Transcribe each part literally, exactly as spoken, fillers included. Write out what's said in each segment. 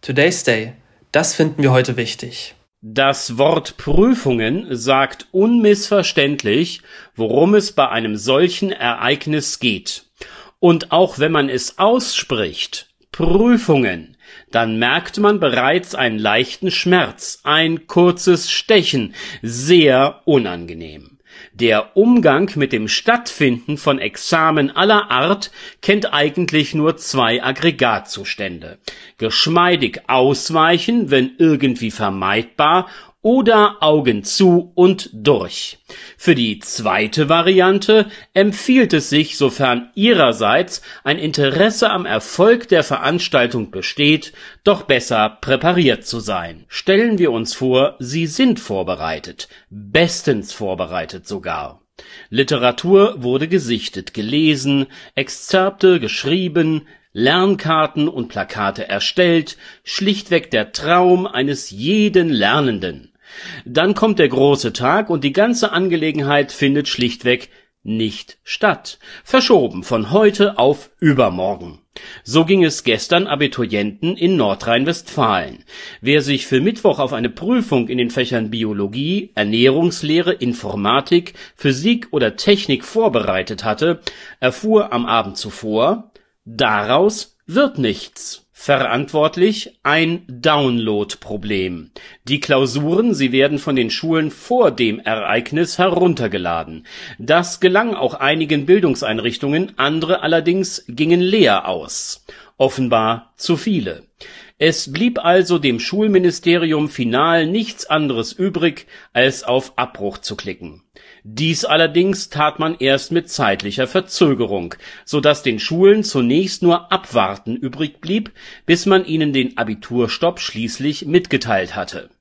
Today's Day. Das finden wir heute wichtig. Das Wort Prüfungen sagt unmissverständlich, worum es bei einem solchen Ereignis geht. Und auch wenn man es ausspricht, Prüfungen, dann merkt man bereits einen leichten Schmerz, ein kurzes Stechen, sehr unangenehm. Der Umgang mit dem Stattfinden von Examen aller Art kennt eigentlich nur zwei Aggregatzustände: geschmeidig ausweichen, wenn irgendwie vermeidbar, oder Augen zu und durch. Für die zweite Variante empfiehlt es sich, sofern Ihrerseits ein Interesse am Erfolg der Veranstaltung besteht, doch besser präpariert zu sein. Stellen wir uns vor, Sie sind vorbereitet, bestens vorbereitet sogar. Literatur wurde gesichtet, gelesen, Exzerpte geschrieben, Lernkarten und Plakate erstellt, schlichtweg der Traum eines jeden Lernenden. Dann kommt der große Tag und die ganze Angelegenheit findet schlichtweg nicht statt. Verschoben von heute auf übermorgen. So ging es gestern Abiturienten in Nordrhein-Westfalen. Wer sich für Mittwoch auf eine Prüfung in den Fächern Biologie, Ernährungslehre, Informatik, Physik oder Technik vorbereitet hatte, erfuhr am Abend zuvor: Daraus wird nichts. Verantwortlich ein Download-Problem. Die Klausuren, sie werden von den Schulen vor dem Ereignis heruntergeladen. Das gelang auch einigen Bildungseinrichtungen, andere allerdings gingen leer aus. Offenbar zu viele. Es blieb also dem Schulministerium final nichts anderes übrig, als auf Abbruch zu klicken. Dies allerdings tat man erst mit zeitlicher Verzögerung, so dass den Schulen zunächst nur Abwarten übrig blieb, bis man ihnen den Abiturstopp schließlich mitgeteilt hatte.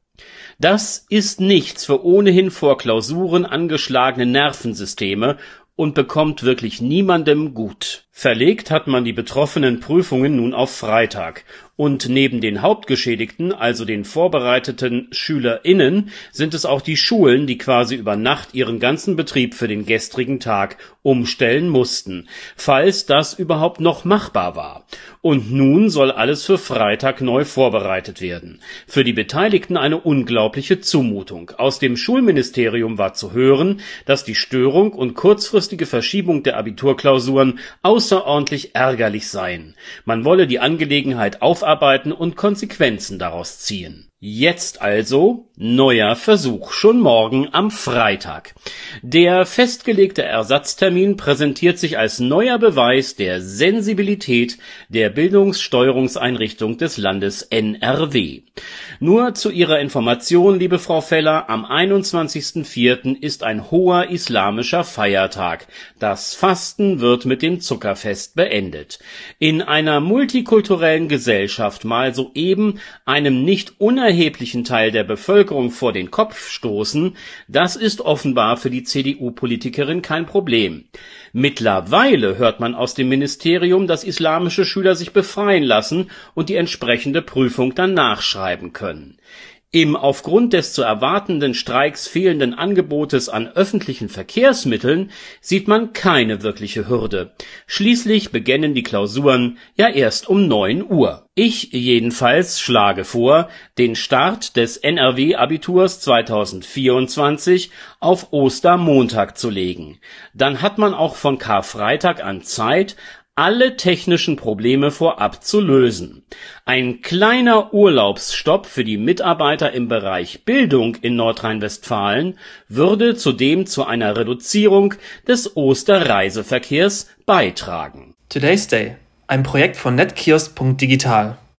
Das ist nichts für ohnehin vor Klausuren angeschlagene Nervensysteme und bekommt wirklich niemandem gut. Verlegt hat man die betroffenen Prüfungen nun auf Freitag. Und neben den Hauptgeschädigten, also den vorbereiteten SchülerInnen, sind es auch die Schulen, die quasi über Nacht ihren ganzen Betrieb für den gestrigen Tag umstellen mussten, falls das überhaupt noch machbar war. Und nun soll alles für Freitag neu vorbereitet werden. Für die Beteiligten eine unglaubliche Zumutung. Aus dem Schulministerium war zu hören, dass die Störung und kurzfristige Verschiebung der Abiturklausuren außerordentlich ärgerlich seien. Man wolle die Angelegenheit aufarbeiten und Konsequenzen daraus ziehen. Jetzt also neuer Versuch, schon morgen am Freitag. Der festgelegte Ersatztermin präsentiert sich als neuer Beweis der Sensibilität der Bildungssteuerungseinrichtung des Landes N R W. Nur zu Ihrer Information, liebe Frau Feller, am einundzwanzigsten vierten ist ein hoher islamischer Feiertag. Das Fasten wird mit dem Zuckerfest beendet. In einer multikulturellen Gesellschaft mal soeben einem nicht unerheblichen Teil der Bevölkerung vor den Kopf stoßen, das ist offenbar für die C D U-Politikerin kein Problem. Mittlerweile hört man aus dem Ministerium, dass islamische Schüler sich befreien lassen und die entsprechende Prüfung dann nachschreiben können. Im aufgrund des zu erwartenden Streiks fehlenden Angebotes an öffentlichen Verkehrsmitteln sieht man keine wirkliche Hürde. Schließlich beginnen die Klausuren ja erst um neun Uhr. Ich jedenfalls schlage vor, den Start des N R W-Abiturs zweitausendvierundzwanzig auf Ostermontag zu legen. Dann hat man auch von Karfreitag an Zeit, alle technischen Probleme vorab zu lösen. Ein kleiner Urlaubsstopp für die Mitarbeiter im Bereich Bildung in Nordrhein-Westfalen würde zudem zu einer Reduzierung des Osterreiseverkehrs beitragen. Today's Day. Ein Projekt von netkiosk punkt digital.